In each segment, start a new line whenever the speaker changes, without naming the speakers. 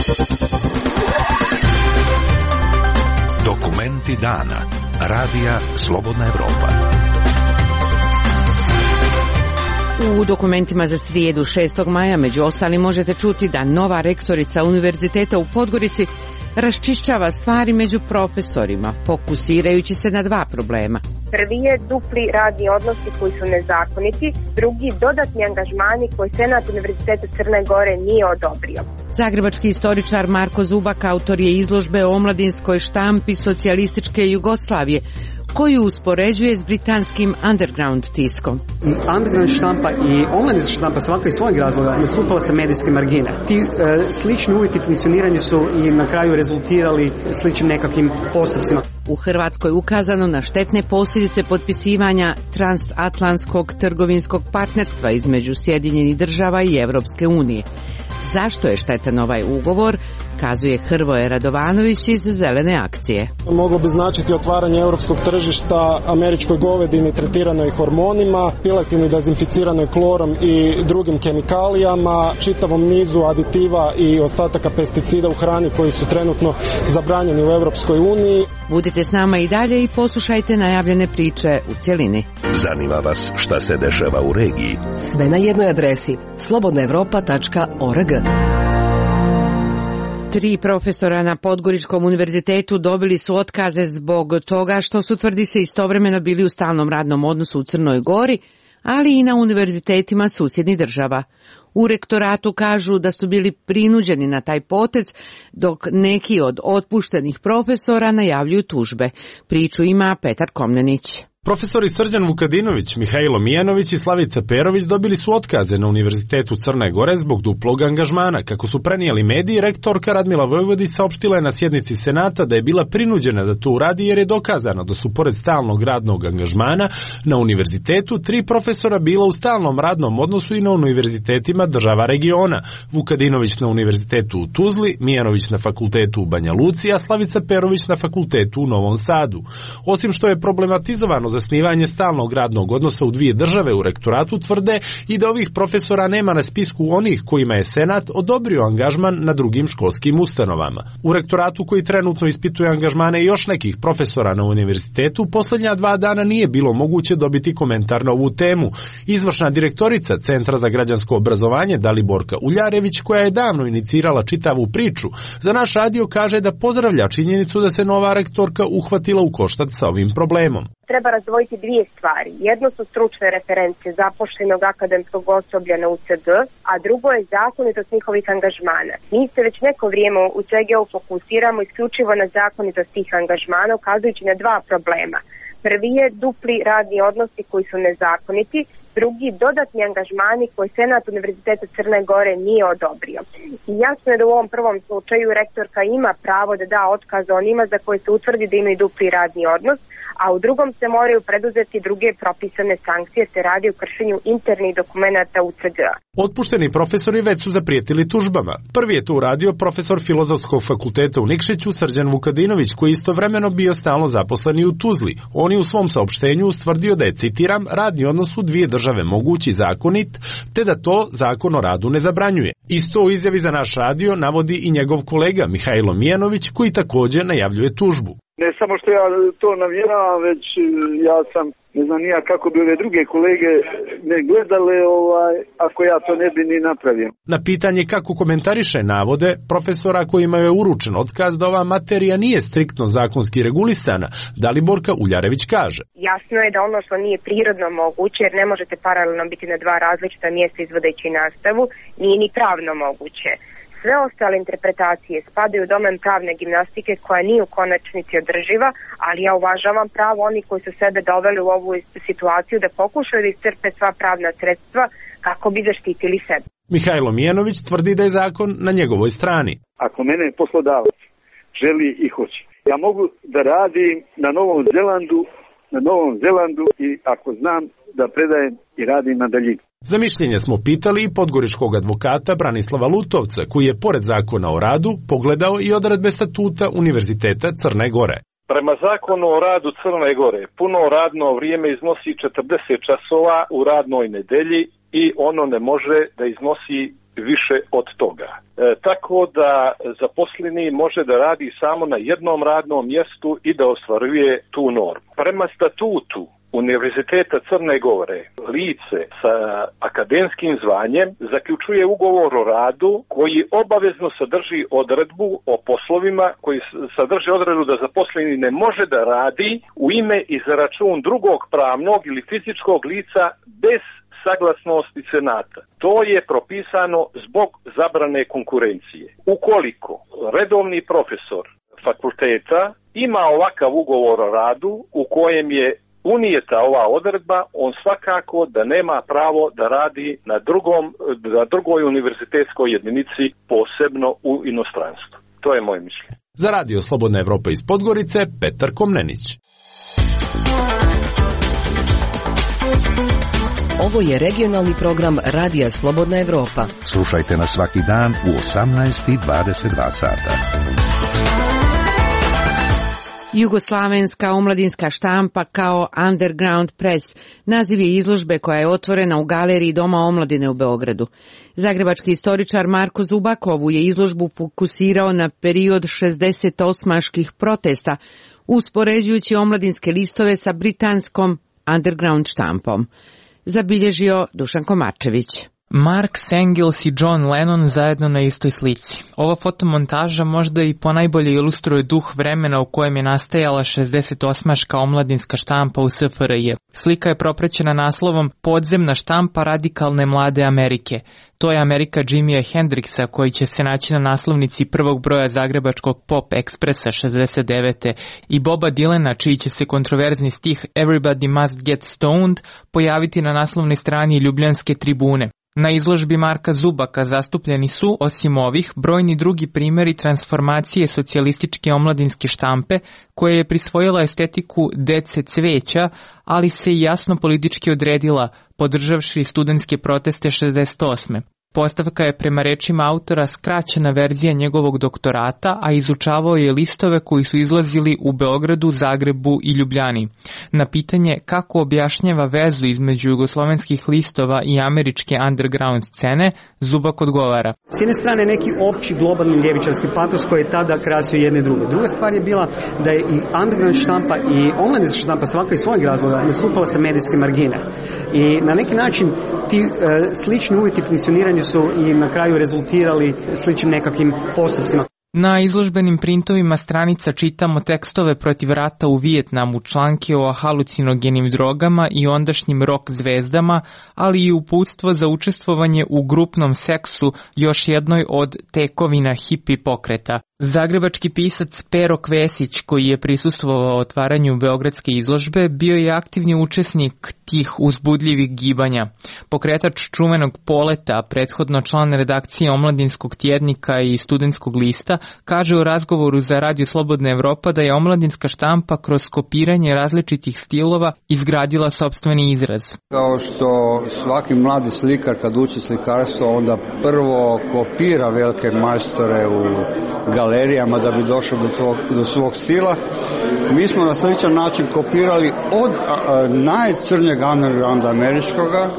Dokumenti dana. Radija Slobodna Evropa.
U dokumentima za srijedu 6. maja među ostalim možete čuti da nova rektorica Univerziteta u Podgorici raščišćava stvari među profesorima, fokusirajući se na dva problema.
Prvi je dupli radni odnosi koji su nezakoniti, drugi dodatni angažmani koji Senat Univerziteta Crne Gore nije odobrio.
Zagrebački istoričar Marko Zubak autor je izložbe o omladinskoj štampi socijalističke Jugoslavije, koju uspoređuje s britanskim underground tiskom.
Underground štampa i omladinska štampa svaka iz svojeg razloga nastupala sa medijske margine. Ti slični uvjeti funkcioniranja su i na kraju rezultirali sličnim nekakvim postupcima.
U Hrvatskoj ukazano na štetne posljedice potpisivanja transatlantskog trgovinskog partnerstva između Sjedinjenih država i Europske unije. Zašto je štetan ovaj ugovor, kazuje Hrvoje Radovanović iz Zelene akcije.
Moglo bi značiti otvaranje europskog tržišta američkoj govedini tretiranoj hormonima, piletina dezinficiranoj klorom i drugim kemikalijama, čitavom nizu aditiva i ostataka pesticida u hrani koji su trenutno zabranjeni u Europskoj uniji.
Budite s nama i dalje i poslušajte najavljene priče u cjelini.
Zanima vas šta se dešava u regiji?
Sve na jednoj adresi slobodnaevropa.org.
3 profesora na Podgoričkom univerzitetu dobili su otkaze zbog toga što su, tvrdi se, istovremeno bili u stalnom radnom odnosu u Crnoj Gori, ali i na univerzitetima susjednih država. U rektoratu kažu da su bili prinuđeni na taj potez, dok neki od otpuštenih profesora najavljuju tužbe. Priču ima Petar Komnenić.
Profesori Srđan Vukadinović, Mihajlo Mijanović i Slavica Perović dobili su otkaze na Univerzitetu Crne Gore zbog duplog angažmana. Kako su prenijeli mediji, rektorka Radmila Vojvodić saopštila je na sjednici Senata da je bila prinuđena da to uradi jer je dokazano da su pored stalnog radnog angažmana na univerzitetu 3 profesora bila u stalnom radnom odnosu i na univerzitetima država regiona. Vukadinović na univerzitetu u Tuzli, Mijanović na fakultetu u Banja Luci, a Slavica Perović na fakultetu u Novom Sadu. Osim što je problematizovano zasnivanje stalnog radnog odnosa u dvije države, u rektoratu tvrde i da ovih profesora nema na spisku onih kojima je Senat odobrio angažman na drugim školskim ustanovama. U rektoratu, koji trenutno ispituje angažmane još nekih profesora na univerzitetu, posljednja 2 dana nije bilo moguće dobiti komentar na ovu temu. Izvršna direktorica Centra za građansko obrazovanje Daliborka Uljarević, koja je davno inicirala čitavu priču, za naš radio kaže da pozdravlja činjenicu da se nova rektorka uhvatila u koštac sa ovim problemom.
Treba razdvojiti dvije stvari. Jedno su stručne reference zaposlenog akademskog osoblja na UCG, a drugo je zakonitost njihovih angažmana. Mi se već neko vrijeme u CGU fokusiramo isključivo na zakonitost tih angažmana, ukazujući na 2 problema. Prvi je dupli radni odnosi koji su nezakoniti, drugi dodatni angažmani koji Senat Univerziteta Crne Gore nije odobrio. I jasno je da u ovom prvom slučaju rektorka ima pravo da da otkaz onima za koje se utvrdi da imaju dupli radni odnos, a u drugom se moraju preduzeti druge propisane sankcije, se radi o kršenju internih dokumenata UCG-a.
Otpušteni profesori već su zaprijetili tužbama. Prvi je to uradio profesor Filozofskog fakulteta u Nikšiću Srđan Vukadinović, koji istovremeno bio stalno zaposleni u Tuzli. On je u svom saopštenju ustvrdio da je, citiram, radni odnos u dvije države mogući zakonit, te da to Zakon o radu ne zabranjuje. Isto u izjavi za naš radio navodi i njegov kolega Mihajlo Mijanović, koji također najavljuje tužbu.
Ne samo što ja to navjeravam, već ja sam, ne znam nija kako bi ove druge kolege ne gledale, ako ja to ne bi ni napravio.
Na pitanje kako komentariše navode profesora kojima je uručen otkaz da ova materija nije striktno zakonski regulisana, Daliborka Uljarević kaže.
Jasno je da ono što nije prirodno moguće, jer ne možete paralelno biti na 2 različita mjesta izvodeći nastavu, nije ni pravno moguće. Sve ostale interpretacije spadaju u domen pravne gimnastike koja nije u konačnici održiva, ali ja uvažavam pravo onih koji su sebe doveli u ovu situaciju da pokušaju da iscrpe sva pravna sredstva kako bi zaštitili sebe.
Mihajlo Mijanović tvrdi da je zakon na njegovoj strani.
Ako mene poslodavac želi i hoće, ja mogu da radim na Novom Zelandu i ako znam da predajem i radim na daljinu.
Za mišljenje smo pitali i podgoričkog advokata Branislava Lutovca, koji je pored Zakona o radu pogledao i odredbe statuta Univerziteta Crne Gore.
Prema Zakonu o radu Crne Gore, puno radno vrijeme iznosi 40 časova u radnoj nedelji i ono ne može da iznosi više od toga. Tako da zaposleni može da radi samo na jednom radnom mjestu i da ostvaruje tu normu. Prema statutu Univerziteta Crne Gore, lice sa akademskim zvanjem zaključuje ugovor o radu koji obavezno sadrži odredbu o poslovima, koji sadrži odredbu da zaposleni ne može da radi u ime i za račun drugog pravnog ili fizičkog lica bez saglasnosti senata. To je propisano zbog zabrane konkurencije. Ukoliko redovni profesor fakulteta ima ovakav ugovor o radu u kojem je unijeta ova odredba, on svakako da nema pravo da radi na drugoj univerzitetskoj jedinici, posebno u inostranstvu. To je moje mišljenje.
Za Radio Slobodna Evropa iz Podgorice, Petar Komnenić.
Ovo je regionalni program Radija Slobodna Evropa.
Slušajte nas svaki dan u 18:22 sata.
Jugoslavenska omladinska štampa kao Underground Press naziv je izložbe koja je otvorena u galeriji Doma omladine u Beogradu. Zagrebački istoričar Marko Zubak ovu je izložbu fokusirao na period 68-ških protesta, uspoređujući omladinske listove sa britanskom Underground štampom. Zabilježio Dušan Komarčević.
Mark Engels i John Lennon zajedno na istoj slici. Ova fotomontaža možda i ponajbolje ilustruje duh vremena u kojem je nastajala 68-ška omladinska štampa u SFRJ. Slika je propraćena naslovom Podzemna štampa radikalne mlade Amerike. To je Amerika Jimija Hendrixa koji će se naći na naslovnici prvog broja zagrebačkog Pop Expressa 69. i Boba Dylana čiji će se kontroverzni stih Everybody Must Get Stoned pojaviti na naslovnoj strani Ljubljanske tribune. Na izložbi Marka Zubaka zastupljeni su, osim ovih, brojni drugi primjeri transformacije socijalističke omladinske štampe koja je prisvojila estetiku dece cveća, ali se i jasno politički odredila, podržavši studentske proteste 68. Postavka je prema rečima autora skraćena verzija njegovog doktorata, a izučavao je listove koji su izlazili u Beogradu, Zagrebu i Ljubljani. Na pitanje kako objašnjava vezu između jugoslovenskih listova i američke underground scene, Zubak odgovara.
S jedne strane neki opći globalni ljevičarski patos koji je tada krasio jedne druge. Druga stvar je bila da je i underground štampa i online štampa svaka iz svojeg razloga nastupala sa medijske margine. I na neki način ti slični uvjeti funkcioniranja su i na kraju rezultirali sličnim nekakvim postupcima.
Na izložbenim printovima stranica čitamo tekstove protiv rata u Vijetnamu, članke o halucinogenim drogama i ondašnjim rock zvezdama, ali i uputstvo za učestvovanje u grupnom seksu, još jednoj od tekovina hipi pokreta. Zagrebački pisac Pero Kvesić, koji je prisustvovao otvaranju beogradske izložbe, bio je aktivni učesnik tih uzbudljivih gibanja. Pokretač čuvenog Poleta, prethodno član redakcije Omladinskog tjednika i Studentskog lista, kaže u razgovoru za Radio Slobodna Evropa da je omladinska štampa kroz kopiranje različitih stilova izgradila sopstveni izraz.
Kao što svaki mladi slikar kad uči slikarstvo onda prvo kopira velike majstore u galerijama da bi došao do svog stila. Mi smo na sličan način kopirali od najcrnjeg undergrounda američkoga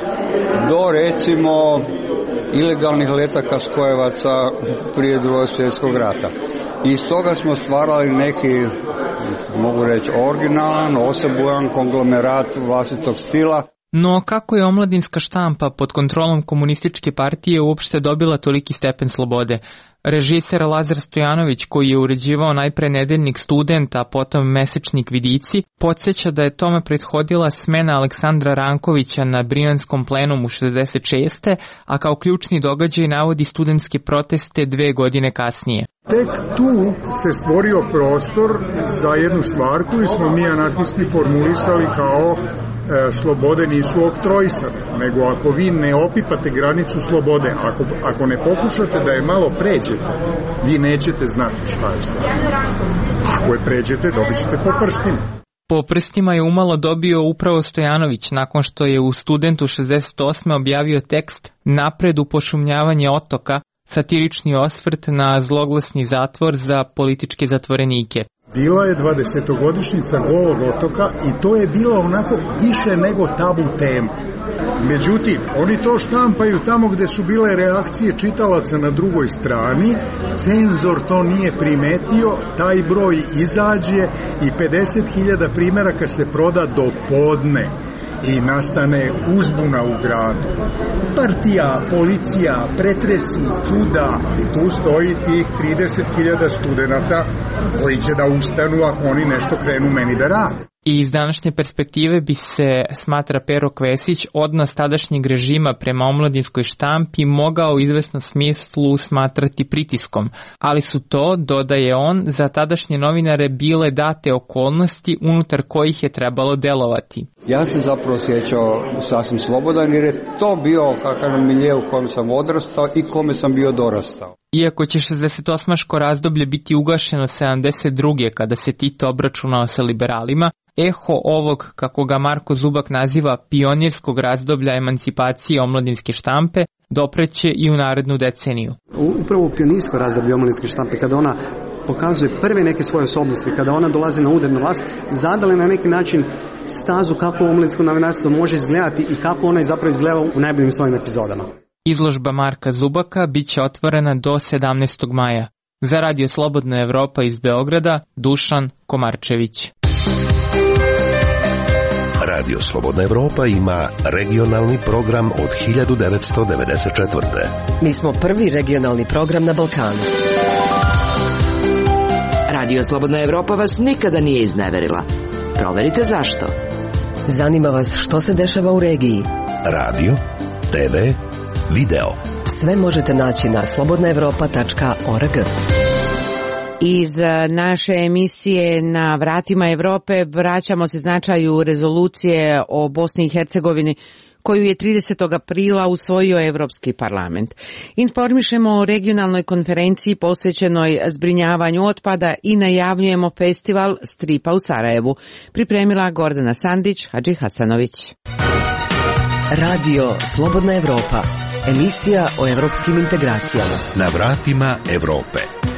do recimo ilegalnih letaka skojevaca prije Drugog svjetskog rata. I iz toga smo stvarali neki, mogu reći, originalan, osebujan konglomerat vlastitog stila.
No kako je omladinska štampa pod kontrolom komunističke partije uopšte dobila toliki stepen slobode? Režiser Lazar Stojanović, koji je uređivao najpre nedeljnik Student, a potom mesečnik Vidici, podsjeća da je tome prethodila smena Aleksandra Rankovića na Brijanskom plenumu 66. a kao ključni događaj navodi studentske proteste 2 godine kasnije.
Tek tu se stvorio prostor za jednu stvar koju smo mi anarhisti formulisali kao slobode nisu oktrojsane, nego ako vi ne opipate granicu slobode, ako ne pokušate da je malo pređete, vi nećete znati šta je sloboda. Ako je pređete, dobit ćete po prstima.
Po prstima je umalo dobio upravo Stojanović nakon što je u Studentu 68. objavio tekst Napred u pošumljavanje otoka, satirični osvrt na zloglasni zatvor za političke zatvorenike.
Bila je 20-godišnjica Golog otoka i to je bilo onako više nego tabu tema. Međutim, oni to štampaju tamo gde su bile reakcije čitalaca na drugoj strani, cenzor to nije primetio, taj broj izađe i 50.000 primjeraka se proda do podne i nastane uzbuna u gradu. Partija, policija, pretresi, čuda i tu stoji tih 30.000 studenata koji će da ustanu ako oni nešto krenu meni da rade.
I iz današnje perspektive bi se, smatra Pero Kvesić, odnos tadašnjeg režima prema omladinskoj štampi mogao u izvesnom smislu smatrati pritiskom, ali su to, dodaje on, za tadašnje novinare bile date okolnosti unutar kojih je trebalo delovati.
Ja se zapravo osjećao sasvim slobodan jer je to bio kakav milje u kojem sam odrastao i kome sam bio dorastao.
Iako će 68. razdoblje biti ugašeno 72. kada se Tito obračunao sa liberalima, eho ovog, kako ga Marko Zubak naziva, pionirskog razdoblja emancipacije omladinske štampe dopreće i u narednu deceniju.
Upravo pionirsko razdoblje omladinske štampe, kada ona pokazuje prve neke svoje osobnosti, kada ona dolazi na udarnu vlast, zadale na neki način stazu kako omladinsko novinarstvo može izgledati i kako ona je zapravo izgleda u najboljim svojim epizodama.
Izložba Marka Zubaka bit će otvorena do 17. maja. Za Radio Slobodna Evropa iz Beograda, Dušan Komarčević.
Radio Slobodna Evropa ima regionalni program od 1994.
Mi smo prvi regionalni program na Balkanu.
Radio Slobodna Evropa vas nikada nije izneverila. Proverite zašto.
Zanima vas što se dešava u regiji.
Radio, TV, video.
Sve možete naći na slobodnaevropa.org.
Iz naše emisije Na vratima Evrope vraćamo se značaju rezolucije o Bosni i Hercegovini koju je 30. aprila usvojio Evropski parlament. Informišemo o regionalnoj konferenciji posvećenoj zbrinjavanju otpada i najavljujemo festival stripa u Sarajevu. Pripremila Gordana Sandić, Hadži Hasanović.
Radio Slobodna Evropa, emisija o evropskim integracijama.
Na vratima Evrope.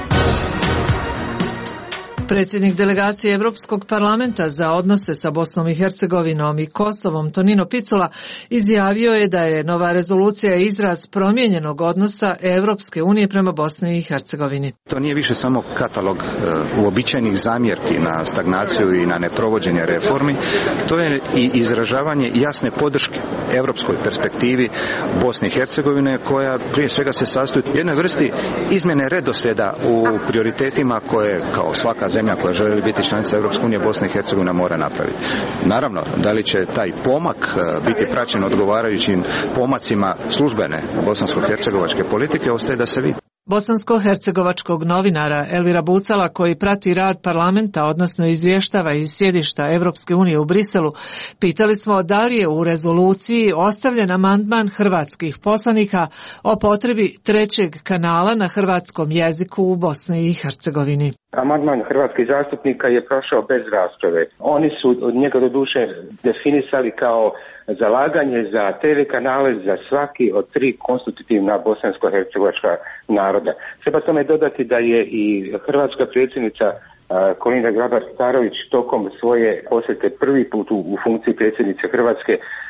Predsjednik delegacije Evropskog parlamenta za odnose sa Bosnom i Hercegovinom i Kosovom, Tonino Picula, izjavio je da je nova rezolucija izraz promijenjenog odnosa Evropske unije prema Bosni i Hercegovini.
To nije više samo katalog uobičajenih zamjerki na stagnaciju i na neprovođenje reformi, to je i izražavanje jasne podrške europskoj perspektivi Bosne i Hercegovine, koja prije svega se sastoji u jednoj vrsti izmjene redoslijeda u prioritetima koje, kao svaka zemlja koja želi biti članica Europske unije, Bosna i Hercegovina mora napraviti. Naravno, da li će taj pomak biti praćen odgovarajućim pomacima službene bosansko-hercegovačke politike, ostaje da se vidi.
Bosansko-hercegovačkog novinara Elvira Bucala, koji prati rad parlamenta, odnosno izvještava iz sjedišta Evropske unije u Briselu, pitali smo da li je u rezoluciji ostavljen amandman hrvatskih poslanika o potrebi trećeg kanala na hrvatskom jeziku u Bosni i Hercegovini.
Amandman hrvatskih zastupnika je prošao bez rasprave. Oni su od njega do duše definisali kao zalaganje za TV kanale za svaki od 3 konstitutivna bosansko-hercegovačka naroda. Treba tome dodati da je i hrvatska predsjednica Kolinda Grabar-Kitarović tokom svoje posjete prvi put u funkciji predsjednice Hrvatske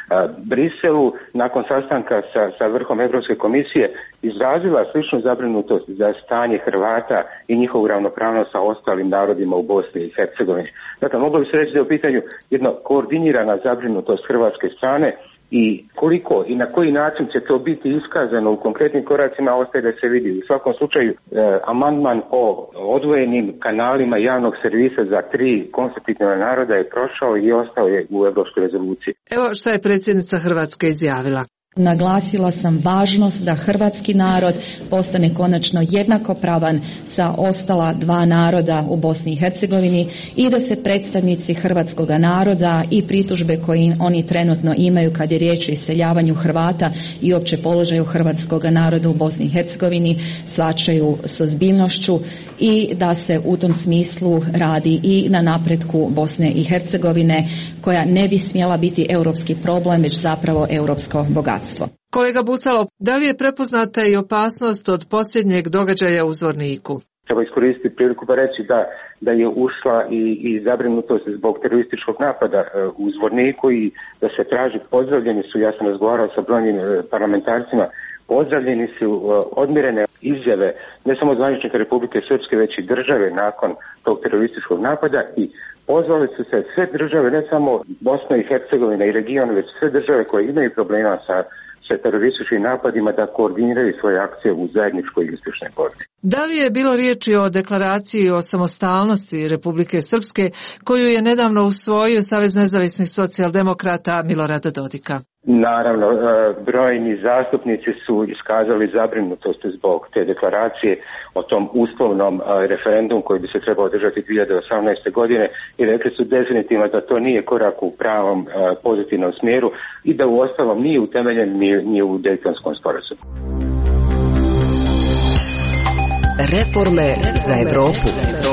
Briselu, nakon sastanka sa vrhom Europske komisije, izrazila sličnu zabrinutost za stanje Hrvata i njihovu ravnopravnost sa ostalim narodima u Bosni i Hercegovini. Dakle, moglo bi se reći da je u pitanju jedna koordinirana zabrinutost hrvatske strane, i koliko i na koji način će to biti iskazano u konkretnim koracima ostaje da se vidi. U svakom slučaju amandman o odvojenim kanalima javnog servisa za 3 konstitutivna naroda je prošao i ostao je u Europskoj rezoluciji.
Evo šta je predsjednica Hrvatske izjavila.
Naglasila sam važnost da hrvatski narod postane konačno jednakopravan sa ostala 2 naroda u Bosni i Hercegovini i da se predstavnici hrvatskog naroda i pritužbe koje oni trenutno imaju kad je riječ o iseljavanju Hrvata i opće položaju hrvatskog naroda u Bosni i Hercegovini shvaćaju s ozbiljnošću i da se u tom smislu radi i na napretku Bosne i Hercegovine, koja ne bi smjela biti europski problem, već zapravo europsko bogatstvo.
Kolega Bucalo, da li je prepoznata i opasnost od posljednjeg događaja u Zvorniku?
Treba iskoristiti priliku pa reći da je ušla i zabrinutost zbog terorističkog napada u Zvorniku i da se traži, pozdravljeni su, ja sam razgovarao sa brojnim parlamentarcima, pozdravljeni su odmirene izjave ne samo zvaničnika Republike Srpske, već i države nakon tog terorističkog napada i pozvali su se sve države, ne samo Bosna i Hercegovina i region, već sve države koje imaju problema sa terorističkim napadima da koordiniraju svoje akcije u zajedničkoj i uspješnoj borbi.
Da li je bilo riječi o deklaraciji o samostalnosti Republike Srpske koju je nedavno usvojio Savez nezavisnih socijaldemokrata Milorada Dodika?
Naravno, brojni zastupnici su iskazali zabrinutost zbog te deklaracije o tom uslovnom referendumu koji bi se trebao održati 2018. godine i rekli su definitivno da to nije korak u pravom pozitivnom smjeru i da u ostalom nije utemeljen ni u Dejtonskom sporazumu.
Reforme za Evropu.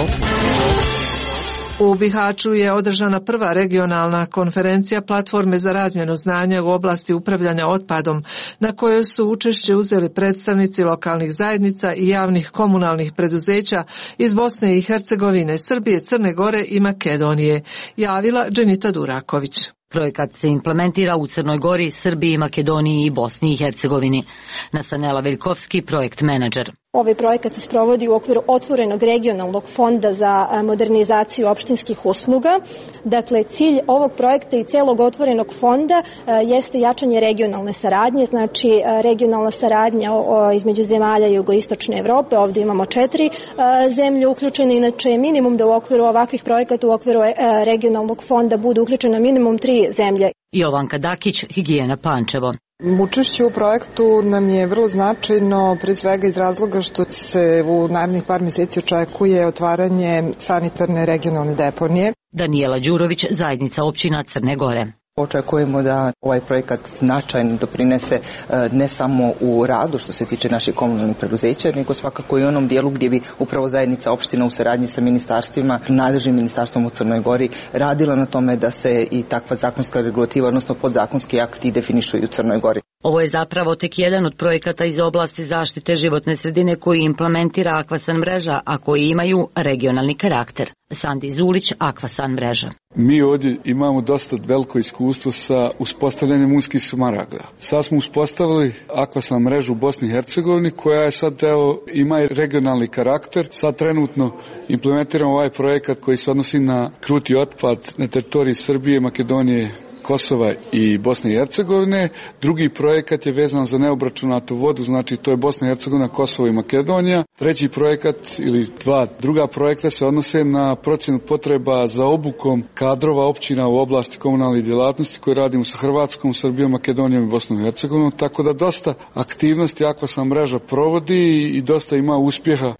U Bihaću je održana prva regionalna konferencija platforme za razmjenu znanja u oblasti upravljanja otpadom, na kojoj su učešće uzeli predstavnici lokalnih zajednica i javnih komunalnih preduzeća iz Bosne i Hercegovine, Srbije, Crne Gore i Makedonije, javila Dženita Duraković.
Projekat se implementira u Crnoj Gori, Srbiji, Makedoniji i Bosni i Hercegovini. Nasanela Veljkovski, projekt menadžer.
Ovaj projekat se sprovodi u okviru otvorenog regionalnog fonda za modernizaciju opštinskih usluga. Dakle, cilj ovog projekta i celog otvorenog fonda jeste jačanje regionalne saradnje, znači regionalna saradnja između zemalja jugoistočne Evrope. Ovdje imamo 4 zemlje uključene, inače je minimum da u okviru ovakvih projekata, u okviru regionalnog fonda bude uključeno minimum 3 zemlje.
Jovanka Dakić, Higijena Pančevo.
Učešće u projektu nam je vrlo značajno, pre svega iz razloga što se u narednih par mjeseci očekuje otvaranje sanitarne regionalne deponije.
Daniela Đurović, zajednica općina Crne Gore.
Očekujemo da ovaj projekat značajno doprinese ne samo u radu što se tiče naših komunalnih preduzeća, nego svakako i onom dijelu gdje bi upravo zajednica opština u saradnji sa ministarstvima, nadležnim ministarstvom u Crnoj Gori, radila na tome da se i takva zakonska regulativa, odnosno podzakonski akti definišu i u Crnoj Gori.
Ovo je zapravo tek jedan od projekata iz oblasti zaštite životne sredine koji implementira Akvasan mreža, a koji imaju regionalni karakter. Sandi Zulić, Akvasan mreža.
Mi ovdje imamo dosta veliko iskustvo sa uspostavljanjem uskih smaragda. Sad smo uspostavili Akvasan mrežu u Bosni i Hercegovini koja je sad ima i regionalni karakter. Sad trenutno implementiramo ovaj projekat koji se odnosi na kruti otpad na teritoriji Srbije, Makedonije, Kosova i Bosne i Hercegovine. Drugi projekat je vezan za neobračunatu vodu, znači to je Bosna i Hercegovina, Kosovo i Makedonija. Treći projekat ili 2 druga projekta se odnose na procjenu potreba za obukom kadrova općina u oblasti komunalnih djelatnosti koje radimo sa Hrvatskom, Srbijom, Makedonijom i Bosnom i Hercegovinom, tako da dosta aktivnosti Akvasan mreža provodi i dosta ima uspjeha.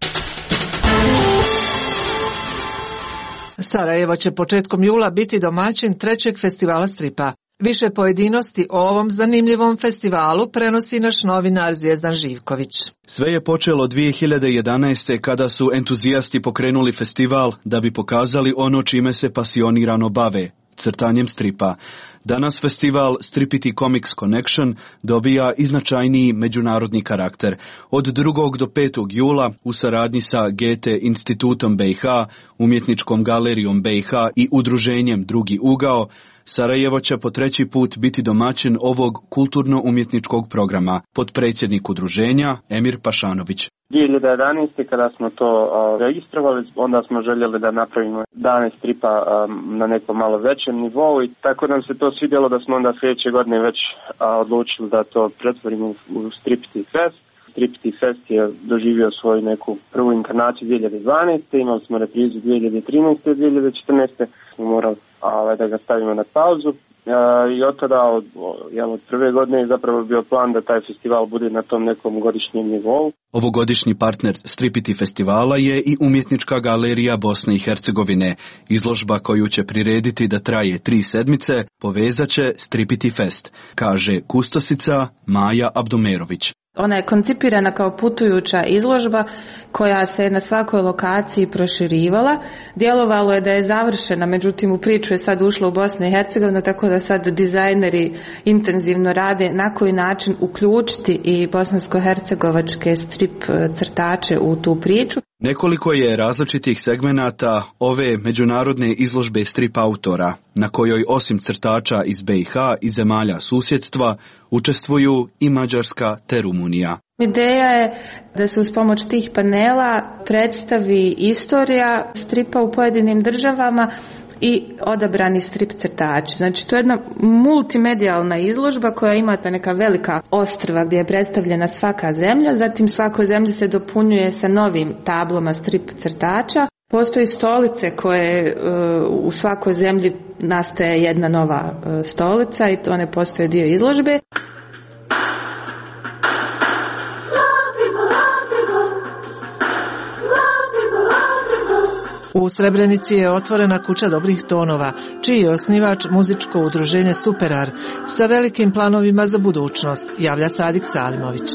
Sarajevo će početkom jula biti domaćin 3. festivala stripa. Više pojedinosti o ovom zanimljivom festivalu prenosi naš novinar Zvijezdan Živković.
Sve je počelo 2011. kada su entuzijasti pokrenuli festival da bi pokazali ono čime se pasionirano bave, crtanjem stripa. Danas festival Stripity Comics Connection dobija i značajniji međunarodni karakter. Od 2. do 5. jula u saradnji sa Goethe institutom BiH, umjetničkom galerijom BiH i udruženjem Drugi ugao, Sarajevo će po 3. put biti domaćin ovog kulturno-umjetničkog programa, potpredsjednik udruženja Emir Pašanović.
2011. kada smo to registrovali, onda smo željeli da napravimo dane stripa na nekom malo većem nivou i tako nam se to svidjelo da smo onda sljedeće godine već odlučili da to pretvorimo u Stripity Fest. Stripity Fest je doživio svoju neku prvu inkarnaciju 2012. Imali smo reprizu 2013. i 2014. smo morali da ga stavimo na pauzu. I od tada, od prve godine je zapravo bio plan da taj festival bude na tom nekom godišnjem nivou.
Ovogodišnji partner Stripity festivala je i umjetnička galerija Bosne i Hercegovine. Izložba koju će prirediti da traje 3 sedmice povezat će Stripity Fest, kaže kustosica Maja Abdomerović.
Ona je koncipirana kao putujuća izložba koja se na svakoj lokaciji proširivala. Djelovalo je da je završena, međutim u priču je sad ušla u Bosnu i Hercegovinu, tako da sad dizajneri intenzivno rade na koji način uključiti i bosansko-hercegovačke strip crtače u tu priču.
Nekoliko je različitih segmenata ove međunarodne izložbe strip autora, na kojoj osim crtača iz BiH i zemalja susjedstva učestvuju i Mađarska te Rumunija.
Ideja je da se uz pomoć tih panela predstavi istorija stripa u pojedinim državama i odabrani strip crtači. Znači, to je jedna multimedijalna izložba koja ima ta neka velika ostrva gdje je predstavljena svaka zemlja, zatim svakoj zemlji se dopunjuje sa novim tablama strip crtača. Postoji stolice koje u svakoj zemlji nastaje jedna nova stolica i one postaju dio izložbe.
U Srebrenici je otvorena kuća dobrih tonova, čiji je osnivač muzičko udruženje Superar sa velikim planovima za budućnost, javlja Sadik Salimović.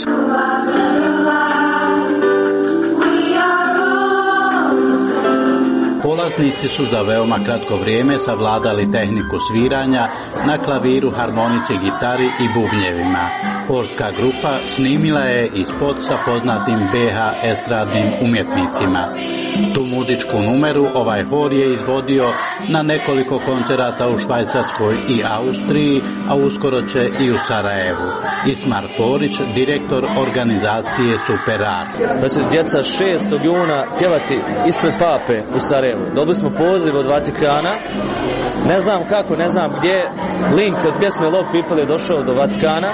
Polaznici su za veoma kratko vrijeme savladali tehniku sviranja na klaviru, harmonici, gitari i bubnjevima. Horska grupa snimila je i spot sa poznatim BH estradnim umjetnicima. Tu muzičku numeru ovaj hor je izvodio na nekoliko koncerata u Švajcarskoj i Austriji, a uskoro će i u Sarajevu. Ismar Torić, direktor organizacije Superar.
Da će djeca 6. juna pjevati ispred Pape u Sarajevu. Dobili smo poziv od Vatikana, ne znam kako, ne znam gdje, link od pjesme Love People je došao do Vatikana.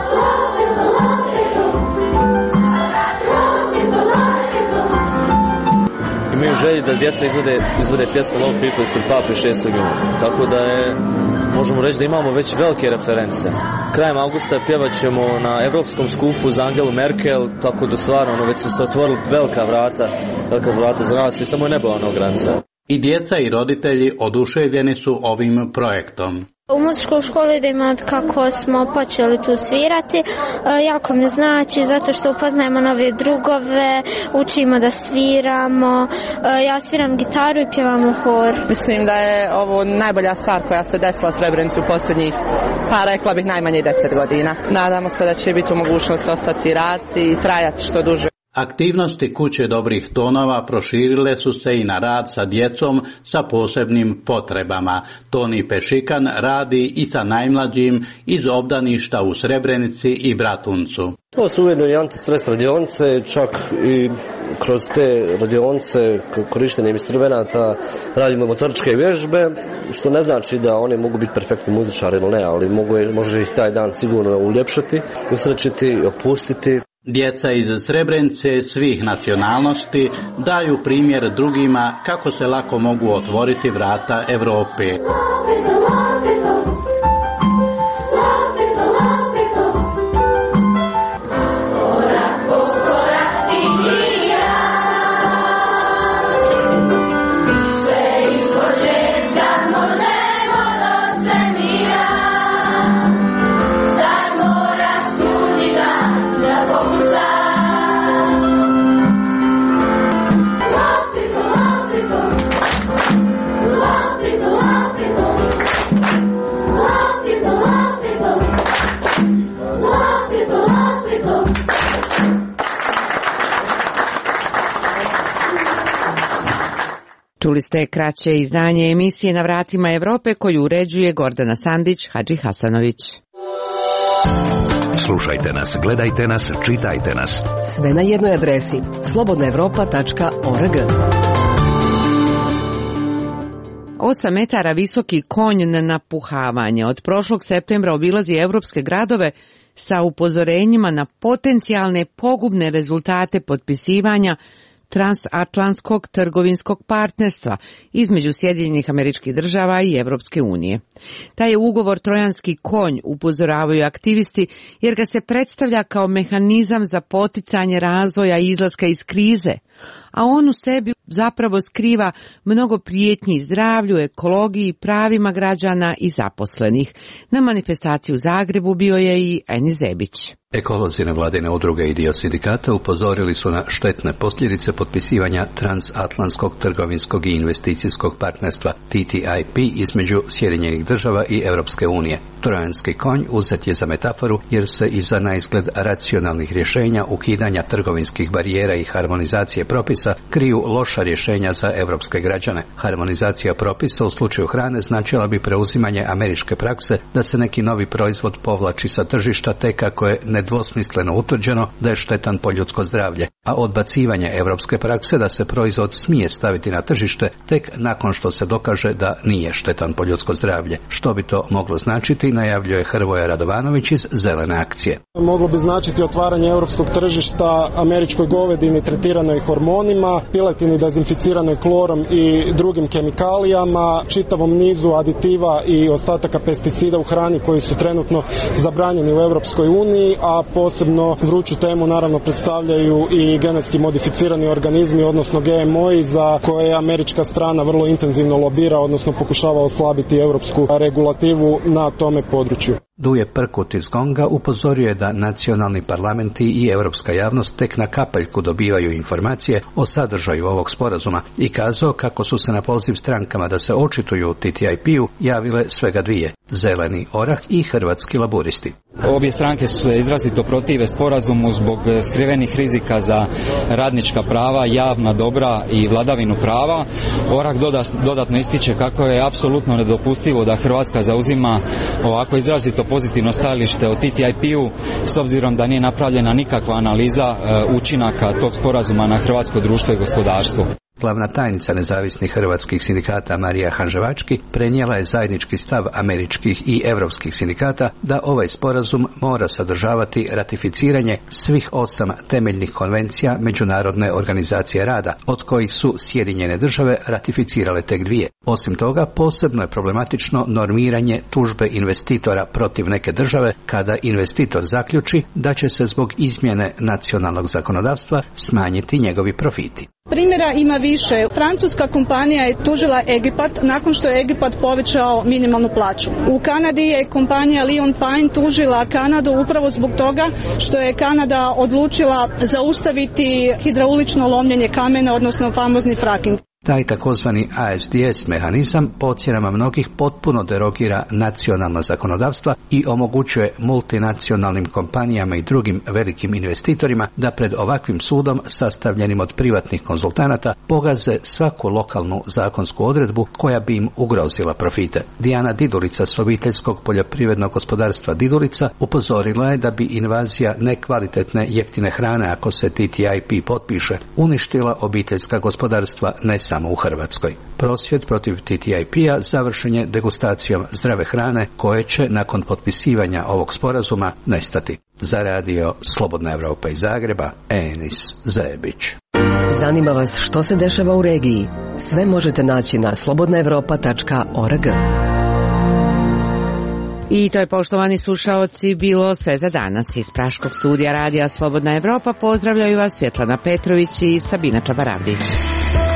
Imaju želji da djeca izvode pjesme Love People ispred Pape 6. juna. Tako da možemo reći da imamo već velike reference. Krajem avgusta pjevat ćemo na Evropskom skupu za Angelu Merkel, tako da stvarno već su se otvorili velika vrata za nas i samo je nebo onog granica.
I djeca i roditelji oduševljeni su ovim projektom.
U muzičkoj školi idemo od kako smo počeli tu svirati, jako mi znači zato što upoznajemo nove drugove, učimo da sviramo, ja sviram gitaru i pjevamo hor.
Mislim da je ovo najbolja stvar koja se desila u Srebrenici u posljednjih, rekla bih najmanje 10 godina. Nadamo se da će biti u mogućnosti ostati raditi i trajati što duže.
Aktivnosti kuće dobrih tonova proširile su se i na rad sa djecom sa posebnim potrebama. Toni Pešikan radi i sa najmlađim iz obdaništa u Srebrenici i Bratuncu.
To su ujedno i antistres radionice, čak i kroz te radionice korištenjem instrumenata radimo motoričke vježbe, što ne znači da oni mogu biti perfektni muzičari ili ne, ali može ih taj dan sigurno uljepšati, usrećiti, opustiti.
Djeca iz Srebrenice svih nacionalnosti daju primjer drugima kako se lako mogu otvoriti vrata Europe.
Čuli ste kraće izdanje emisije Na vratima Evrope koju uređuje Gordana Sandić, Hadži Hasanović.
Slušajte nas, gledajte nas, čitajte nas.
Sve na jednoj adresi slobodnaevropa.org.
8 metara visoki konj na napuhavanje od prošlog septembra obilazi evropske gradove sa upozorenjima na potencijalne pogubne rezultate potpisivanja transatlantskog trgovinskog partnerstva između Sjedinjenih Američkih Država i Evropske unije. Taj je ugovor trojanski konj, upozoravaju aktivisti, jer ga se predstavlja kao mehanizam za poticanje razvoja i izlaska iz krize, a on u sebi zapravo skriva mnogo prijetnji zdravlju, ekologiji, pravima građana i zaposlenih. Na manifestaciji u Zagrebu bio je i Enis Zebić.
Ekolozi nevladine udruge i dio sindikata upozorili su na štetne posljedice potpisivanja transatlantskog trgovinskog i investicijskog partnerstva TTIP između Sjedinjenih država i Europske unije. Trojanski konj uzet je za metaforu jer se iza naizgled racionalnih rješenja ukidanja trgovinskih barijera i harmonizacije propisa kriju loša rješenja za europske građane. Harmonizacija propisa u slučaju hrane značila bi preuzimanje američke prakse da se neki novi proizvod povlači sa tržišta tek ako je nedvosmisleno utvrđeno da je štetan po ljudsko zdravlje, a odbacivanje europske prakse da se proizvod smije staviti na tržište tek nakon što se dokaže da nije štetan po ljudsko zdravlje. Što bi to moglo značiti, najavljuje Hrvoje Radovanović iz Zelene akcije.
Moglo bi značiti otvaranje europskog tržišta američkoj govedini tretiranoj hormonima, piletini dezinficiranoj klorom i drugim kemikalijama, čitavom nizu aditiva i ostataka pesticida u hrani koji su trenutno zabranjeni u Europskoj uniji, a posebno vruću temu naravno predstavljaju i genetski modificirani organizmi, odnosno GMO-i za koje američka strana vrlo intenzivno lobira, odnosno pokušava oslabiti europsku regulativu na tome području.
Duje Prkut iz Gonga upozorio je da nacionalni parlamenti i europska javnost tek na kapaljku dobivaju informacije o sadržaju ovog sporazuma i kazao kako su se na poziv strankama da se očituju u TTIP-u javile svega dvije, Zeleni orah i Hrvatski laburisti.
Obje stranke su se izrazito protive sporazumu zbog skrivenih rizika za radnička prava, javna dobra i vladavinu prava. Orah dodatno ističe kako je apsolutno nedopustivo da Hrvatska zauzima ovako izrazito pozitivno stajalište o TTIP-u s obzirom da nije napravljena nikakva analiza učinaka tog sporazuma na hrvatsko društvo i gospodarstvo.
Glavna tajnica nezavisnih hrvatskih sindikata Marija Hanževački prenijela je zajednički stav američkih i europskih sindikata da ovaj sporazum mora sadržavati ratificiranje svih 8 temeljnih konvencija Međunarodne organizacije rada, od kojih su Sjedinjene države ratificirale tek 2. Osim toga, posebno je problematično normiranje tužbe investitora protiv neke države kada investitor zaključi da će se zbog izmjene nacionalnog zakonodavstva smanjiti njegovi profiti.
Primjera ima više. Francuska kompanija je tužila Egipat nakon što je Egipat povećao minimalnu plaću. U Kanadi je kompanija Lion Pine tužila Kanadu upravo zbog toga što je Kanada odlučila zaustaviti hidraulično lomljenje kamena, odnosno famozni fracking.
Taj takozvani ASDS mehanizam po ocjenama mnogih potpuno derogira nacionalna zakonodavstva i omogućuje multinacionalnim kompanijama i drugim velikim investitorima da pred ovakvim sudom sastavljenim od privatnih konzultanata pogaze svaku lokalnu zakonsku odredbu koja bi im ugrozila profite. Dijana Didulica s obiteljskog poljoprivrednog gospodarstva Didulica upozorila je da bi invazija nekvalitetne jeftine hrane, ako se TTIP potpiše, uništila obiteljska gospodarstva ne samo u Hrvatskoj. Prosvjed protiv TTIP-a završen je degustacijom zdrave hrane koje će nakon potpisivanja ovog sporazuma nestati. Za radio Slobodna Evropa iz Zagreba, Enis Zebić.
Zanima vas što se dešava u regiji? Sve možete naći na slobodnaevropa.org.
I to je, poštovani slušaoci, bilo sve za danas. Iz Praškog studija radija Slobodna Evropa pozdravljaju vas Svjetlana Petrović i Sabina Čabaravljić.